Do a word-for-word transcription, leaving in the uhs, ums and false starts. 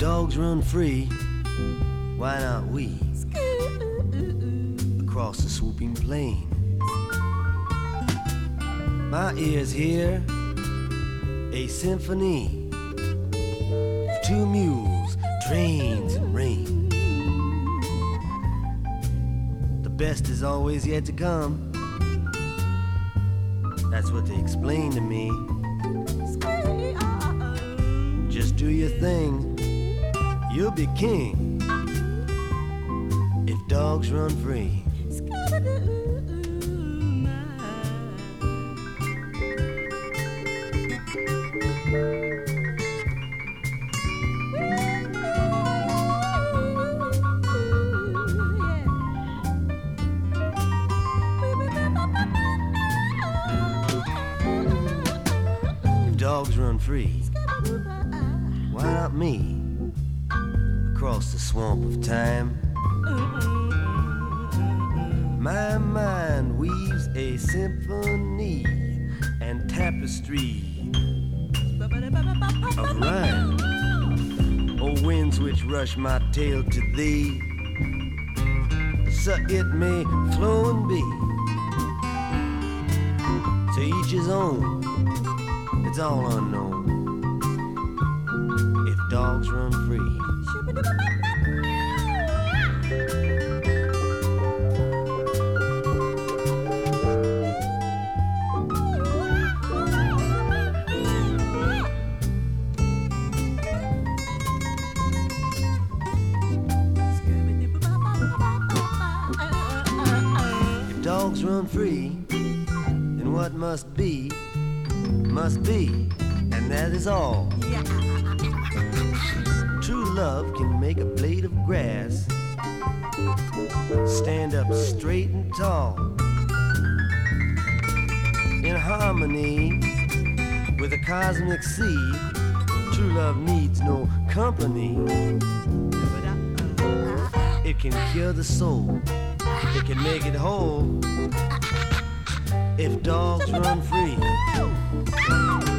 dogs run free, why not we? Across the swooping plain, my ears hear a symphony of two mules, trains and rain. The best is always yet to come, that's what they explain to me. Just do your thing, you'll be king if dogs run free. If dogs run free, why not me? Across the swamp of time, my mind weaves a symphony and tapestry of rhyme. O winds which rush my tale to thee, so it may flow and be. To each his own, it's all unknown. If dogs run free. If dogs run free, then what must be, must be, and that is all. True love can make a blade of grass stand up straight and tall, in harmony with the cosmic sea. True love needs no company. It can cure the soul, it can make it whole if dogs run free.